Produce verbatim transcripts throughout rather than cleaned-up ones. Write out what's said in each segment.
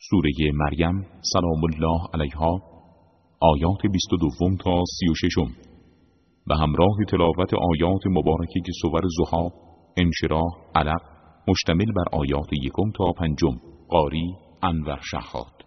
سوره مریم سلام الله علیها، آیات بیست و دو تا سی و شش. به همراه تلاوت آیات مبارکی که سور ضحی، انشراح، علق مشتمل بر آیات یکم تا پنجم. قاری انور شهاد.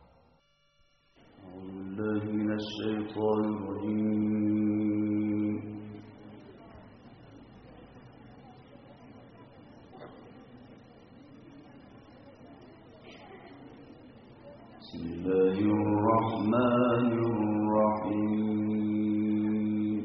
بسم الله الرحمن الرحيم.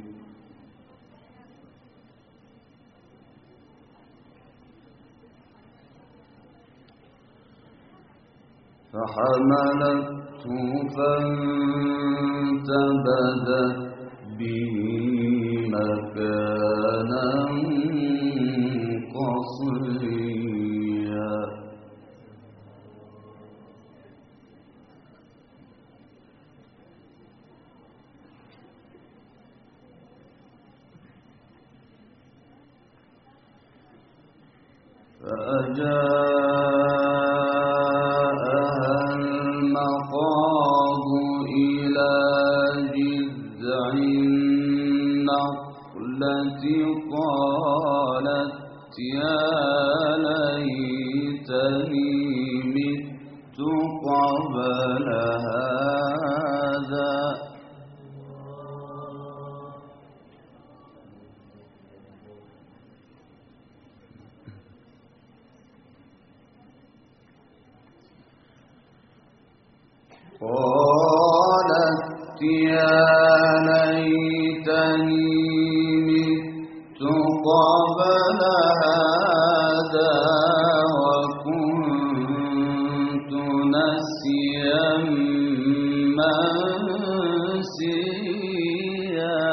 فحملته فانتبذت به مكانا قصيا. فأجاءها المخاض إلى جذع النخلة قالت يا ليتني مت قبل هذا قالت يا ليتني مت قبل هذا وكنت نسيا منسيا.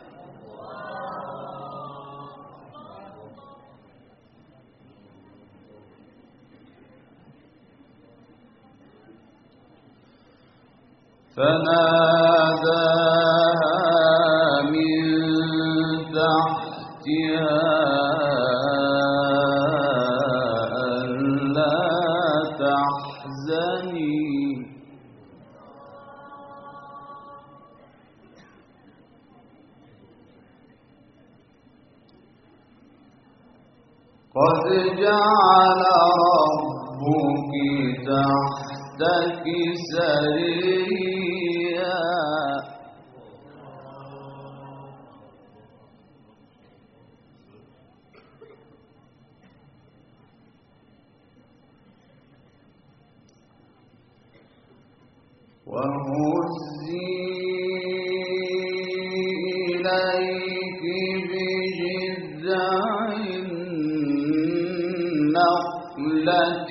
فناداها من تحتها ألا تحزني قد جعل ربك تحتك سريا. وهزي إليك بجذع النخلة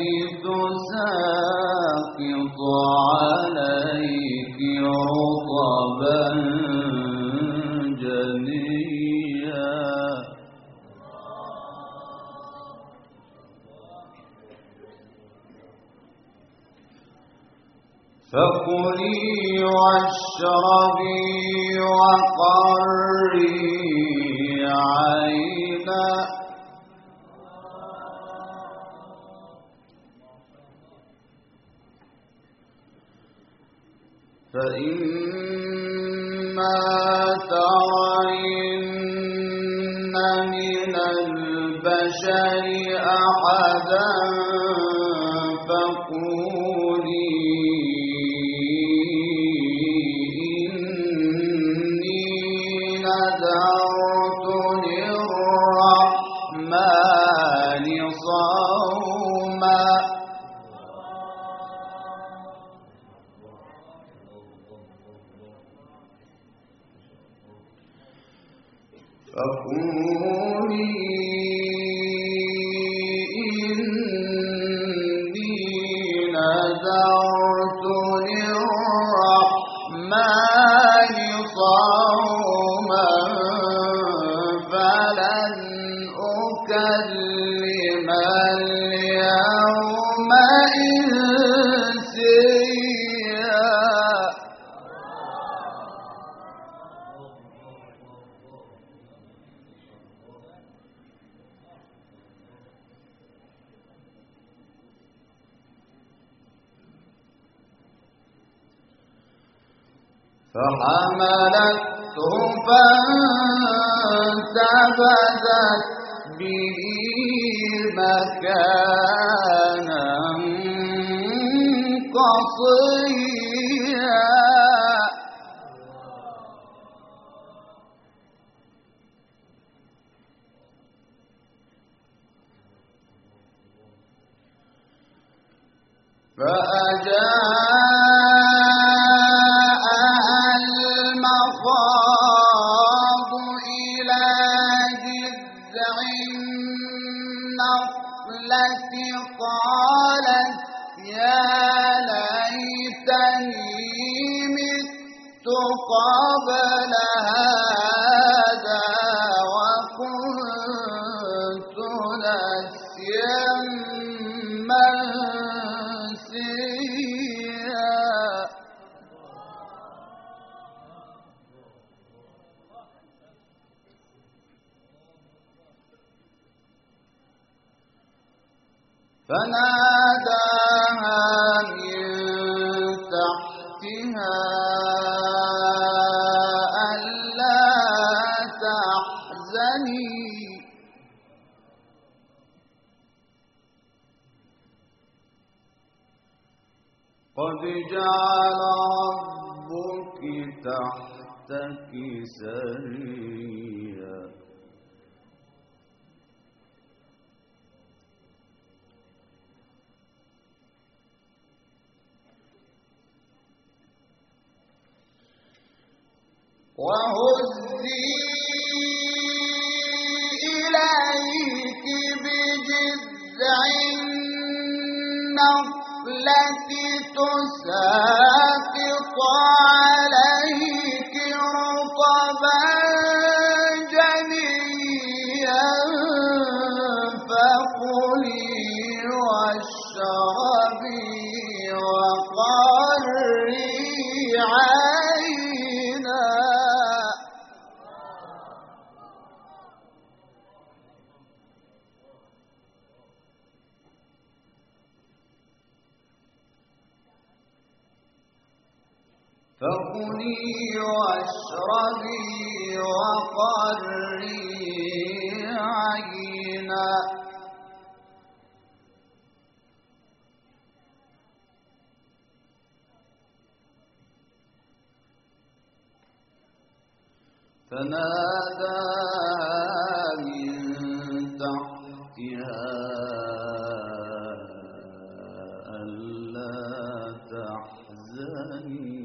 تساقط عليك رطبا جنيا. فكلي واشربي وقري عينا فإما ترين من البشر أحدا فقولي إني نذرت للرحمن صوما فقولي إني نذرت للرحمن صوما فلن أكلم اليوم إنسيا. فحملته فانتبذت به مكانا قصيا فأجاءها المخاض إلى جذع النخلة قالت يا ليتني مت قبل هذا وكنت نسيا منسيا. فناداها من تحتها ألا تحزني قد جعل ربك تحتك سريا. وهزي إليك بجذع النخلة تساقط عليك رطبا جنيا فكلي واشربي وقري عينا فكلي واشربي وقري عينا فناداها من تحتها ألا تحزني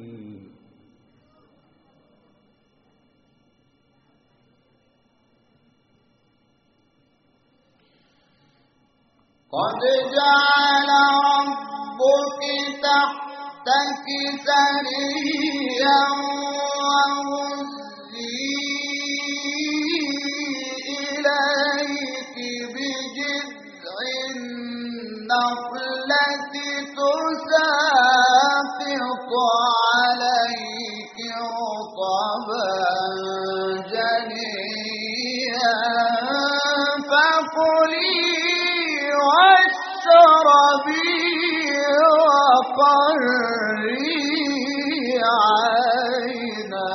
قد جعل ربك تحتك سريا وهزي إليك بجذع النخلة تساقط عليك رطبا جنيا فكلي واشربي وقري عينا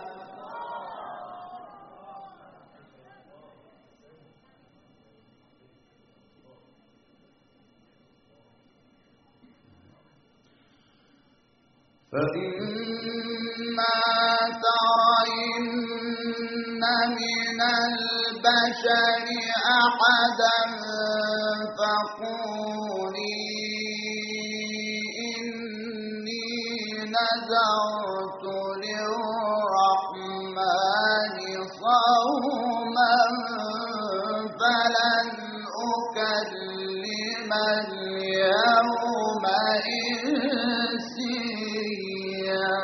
فإما ترين من البشر أحدا فقولي إني نذرت للرحمن صوما فلن أكلم اليوم إنسيا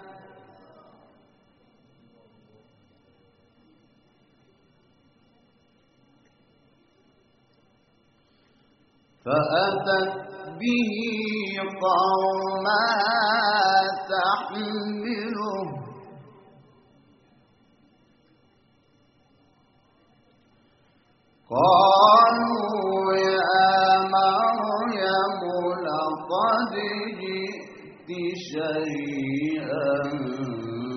فأتت به قومها تحمله قالوا يا مريم لقد جئت شيئا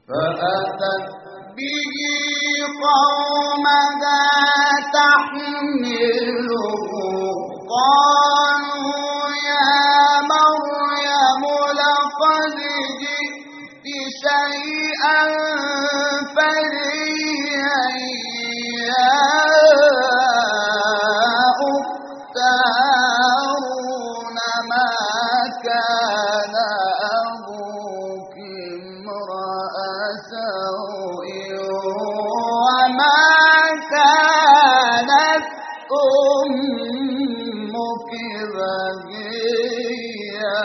فأتت به قومها تحمله قالوا يا مريم لقد جئت شيئا فريا يا أخت هارون ما كان أبوك امرأ سوء وما كانت أمك بغيا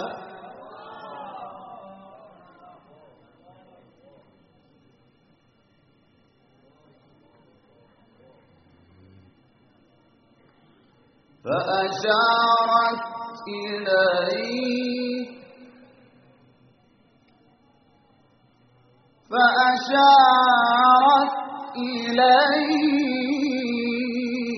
فأشارت إليه فأشارت إليه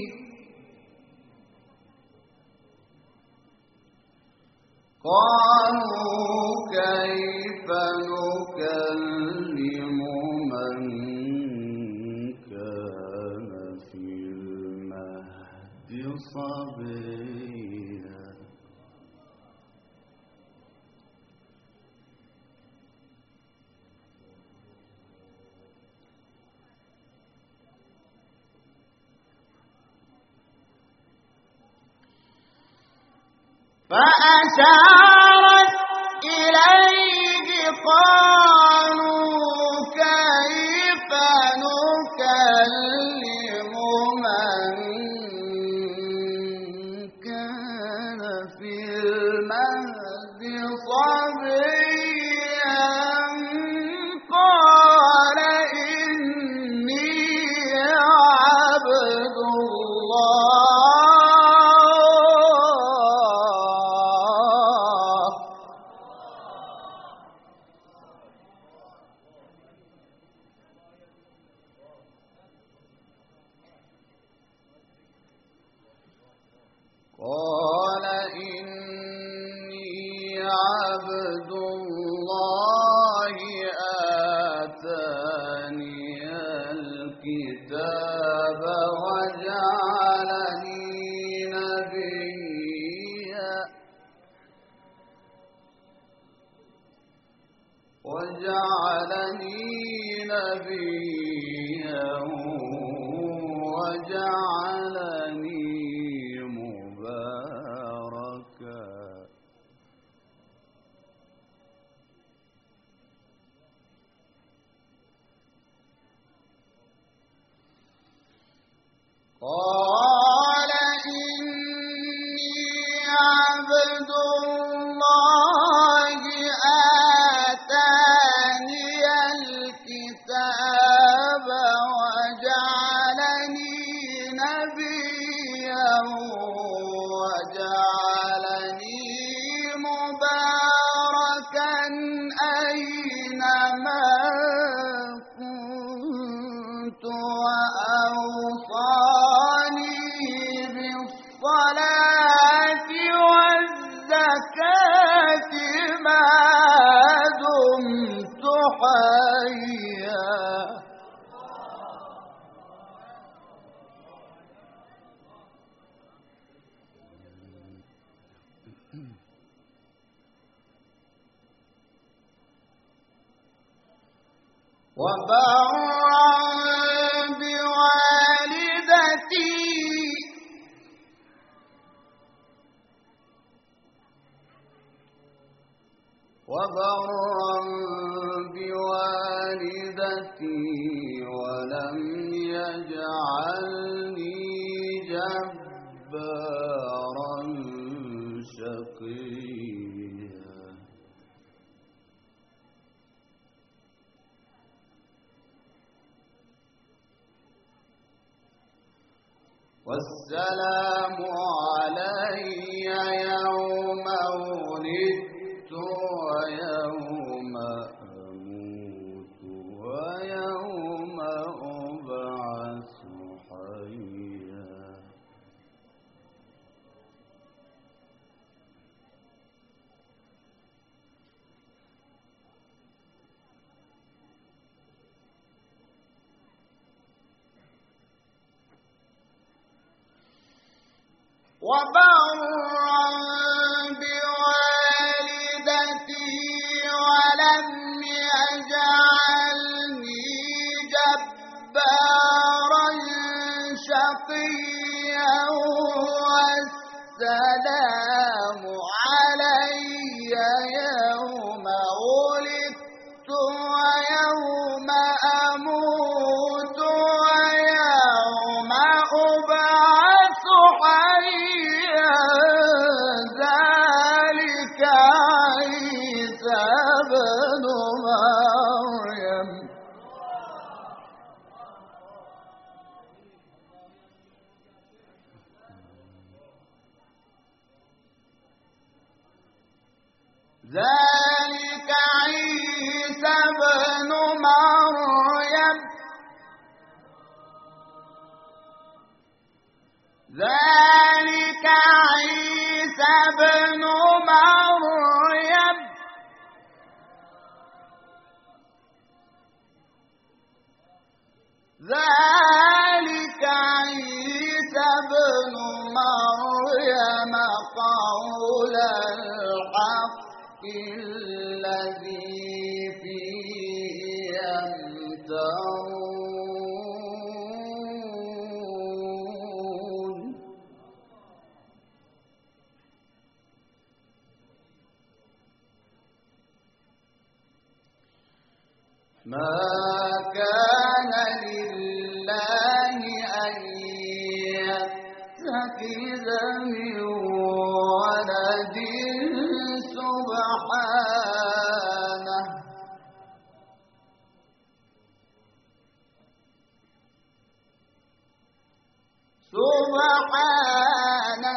قالوا كيف نكلم من كان في المهد صبيا فأشارت إليه قالوا كيف نكلم من كان في المهد صبيا قال إني عبد الله قال إني عبد الله آتاني الكتاب وجعلني نبيا وجعلني نبيا وجعلني قال إني عبد الله آتاني الكتاب وجعلني نبيا وجعلني مباركا أينما كنت وأوصاني بالصلاة والزكاة ما دمت حيا وبرا بوالدتي وبرا بوالدتي ولم يجعلني جبارا شقيا والسلام علي يوم ولدت ويوم أموت ويوم أبعث حيا وبرا بوالدتي ولم يجعلني جبارا شقيا والسلام علي يوم ولدت ويوم أموت ويوم أبعث حيا ذلك عيسى ابن مريم ذلك عيسى ابن مريم ذلك عيسى ابن مريم ذلك عيسى ابن مريم قول الحق الذي فيه يمترون ما كان لله أن يتخذ من ولد سبحانه سبحانه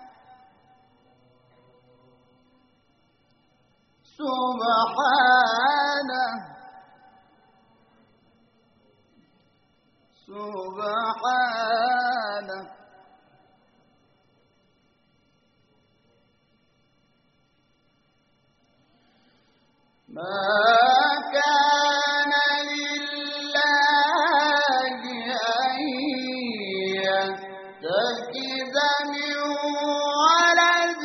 سبحانه سبحانه ما كان لله أن يتخذ من ولد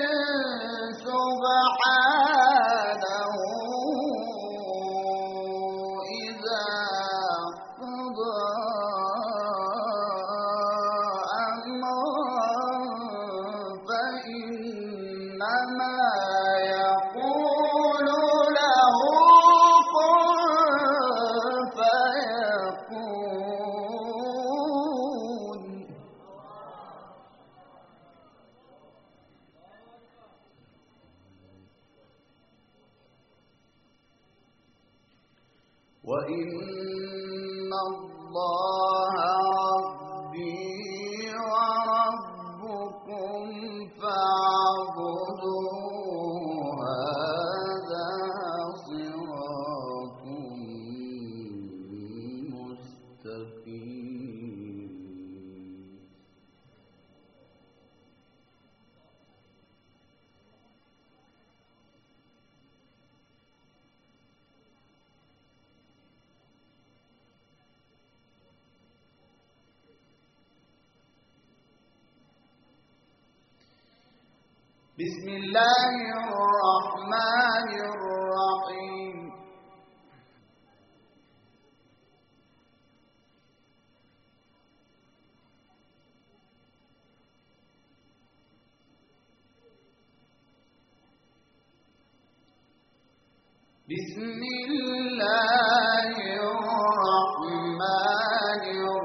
سبحانه إذا قضى أمرا فإنما يقول له كن فيكون وإن الله ربي وربكم فاعبدوه هذا صراط مستقيم بسم الله الرحمن الرحيم بسم الله الرحمن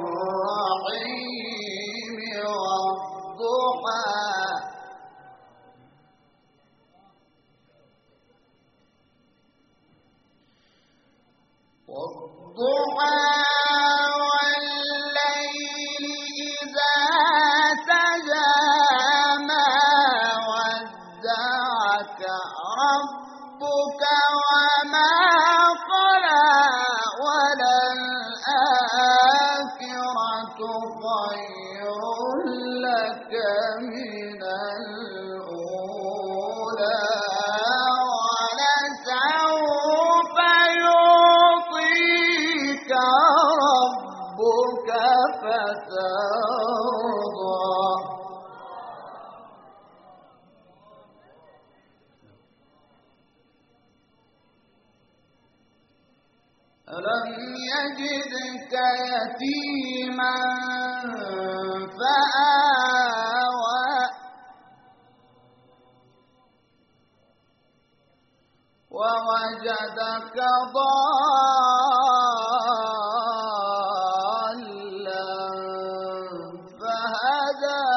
الرحيم والضحى والضحى والليل إذا سجى ما ودعك ربك وما قلى وللآخرة خير لك من الأولى ولسوف يعطيك ألم يجدك يتيما فآوى ووجدك ضالا فهدى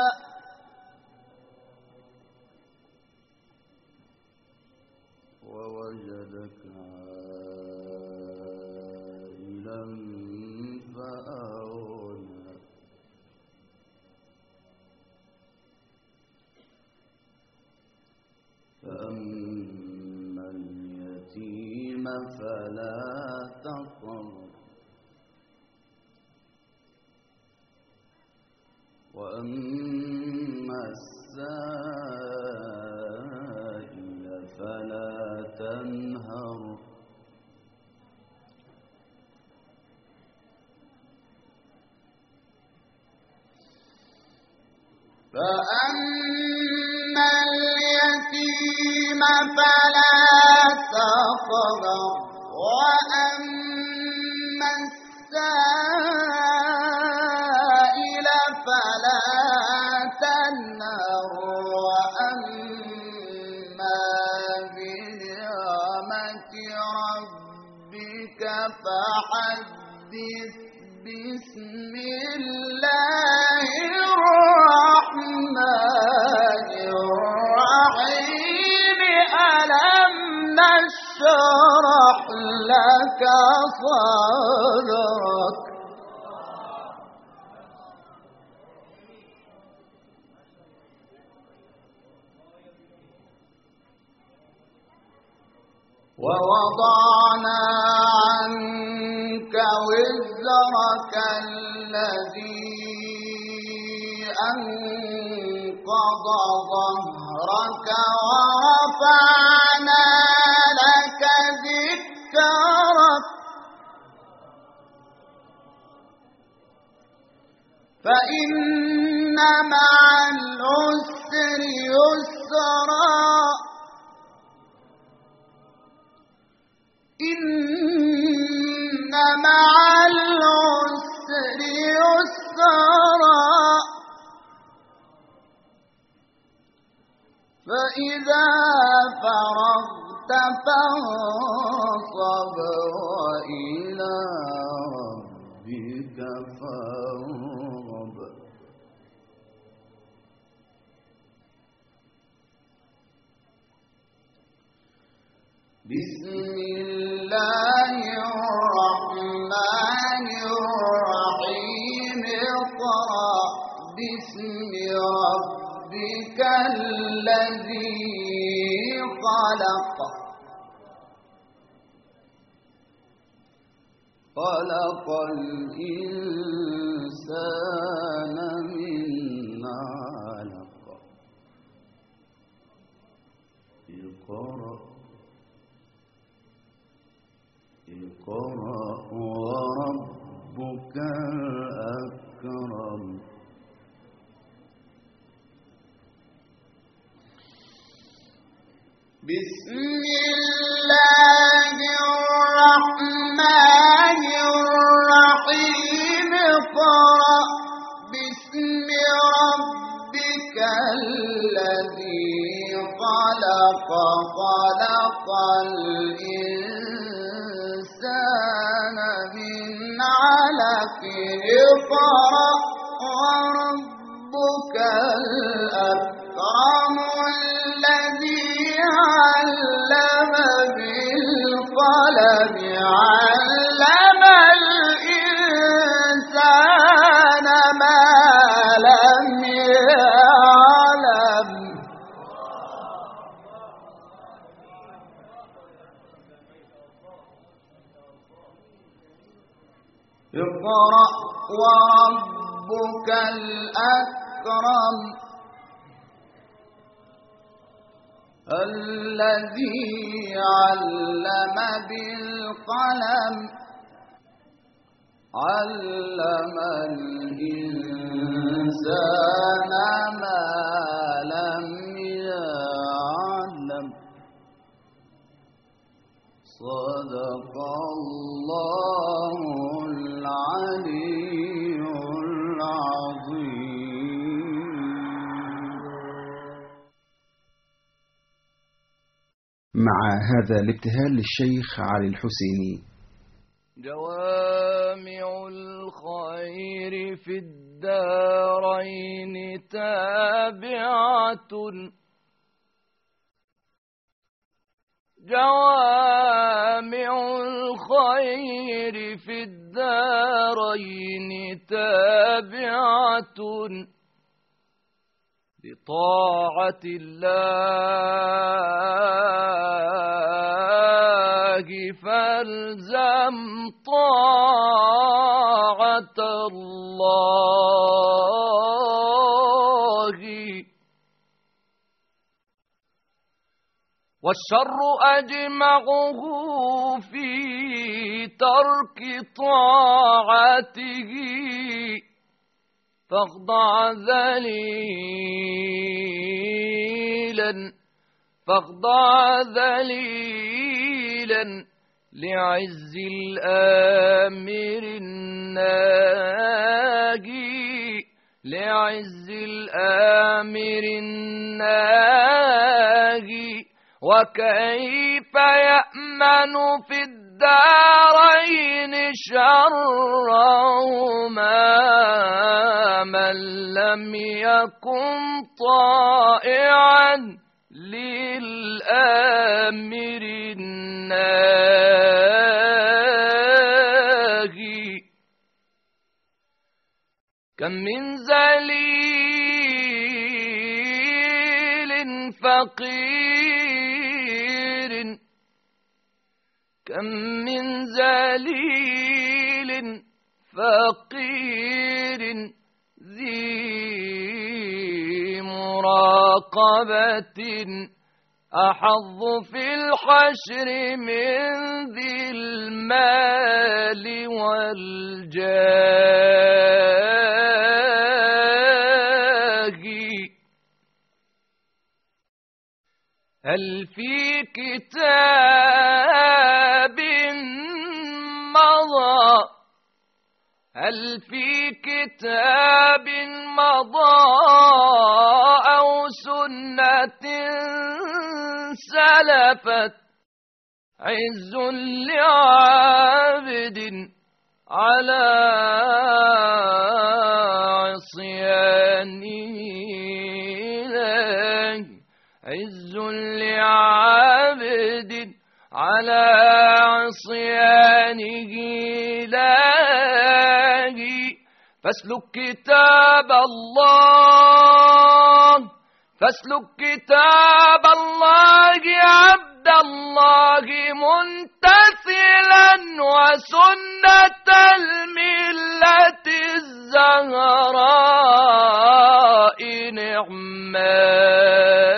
ووجدك عائلا فأغنى فأما اليتيم فلا تقهر وأما السائل فلا تنهر فأما اليتيم فلا تقهر وأما السائل فلا تنهر وأما بنعمة ربك فحدث بسم الله الرحمن الرحيم ألم نشرح لك صدرك ووضعنا عنك وزرك الذي أنقض ظهرك ورفعنا لك ذكرك فإن مع العسر يسرا إن مع العسر يسرا فإذا فرغت فانصب وإلى ربك فارغب بسم الله الرحمن الرحيم اقرأ باسم ربك الذي خلق خلق الإنسان من علق اقرأ اقرأ وربك الأكرم بسم الله الرحمن الرحيم اقرأ باسم ربك الذي خلق خلق الإنسان من علق اقرأ وربك الأكرم الذي علم بالقلم علم الإنسان ما لم يعلم اقرأ وربك الأكرم الذي علم بالقلم علم الإنسان ما لم يعلم صدق الله مع هذا الابتهال للشيخ علي الحسيني. جوامع الخير في الدارين تابعة، جوامع الخير في الدارين تابعة بطاعة الله، فالزم طاعة الله، والشر أجمعه في ترك طاعته، فاخضع ذليلا فاخضع ذليلا لعز الآمر الناجي، لعز الآمر الناجي. وكيف يأمن في الدارين شرهما من لم يكن طائعا للآمر الناهي؟ كم من ذليل فقير، كم من ذليل فقير ذي مراقبة أحظ في الحشر من ذي المال والجاه. هل في كتاب مضى هل في كتاب مضى أو سنة سلفت عز لعابد على عصيانه، عز لعابد على عصيانه لاهي. فاسلك كتاب الله فاسلك كتاب الله عبد الله منتثلا، وسنة الملة الزهراء نعما